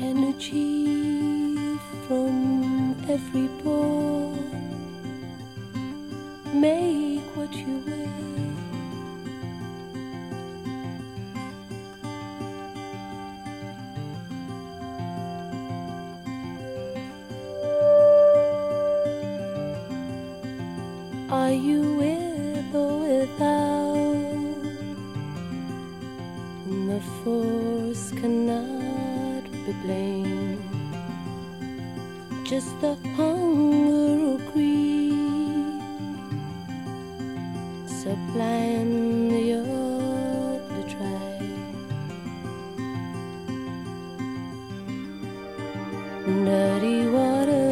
energy from every pore. Make what you will. Are you with or without? The force cannot be blamed. Just the hunger or greed supplying the ugly tribe. Dirty water,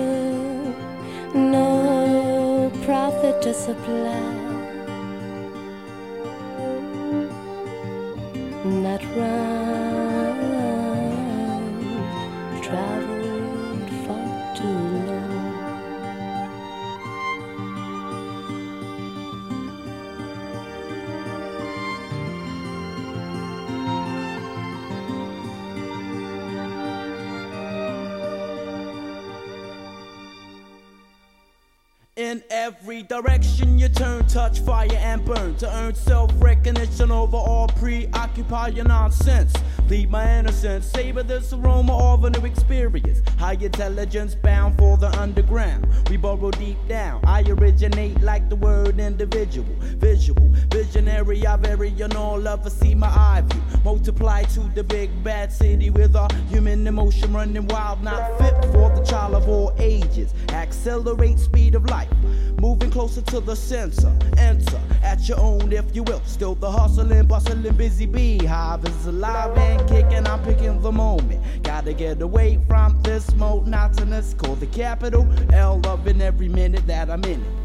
no profit to supply. That round traveled far too long. In every direction you turn, touch fire and burn to earn self-recognition over all preoccupying nonsense. Plead my innocence, savor this aroma of a new experience. High intelligence bound for the underground. We burrow deep down. I originate like the word individual. Visual, visionary, I vary in all of us. See my eye view. Multiply to the big bad city with our human emotion running wild, not fit for the child of all ages. Accelerate speed of light. Moving closer to the center, enter at your own if you will. Still the hustling, bustling, busy beehive is alive and kicking. I'm picking the moment. Gotta get away from this monotonous. Call the capital L, loving every minute that I'm in it.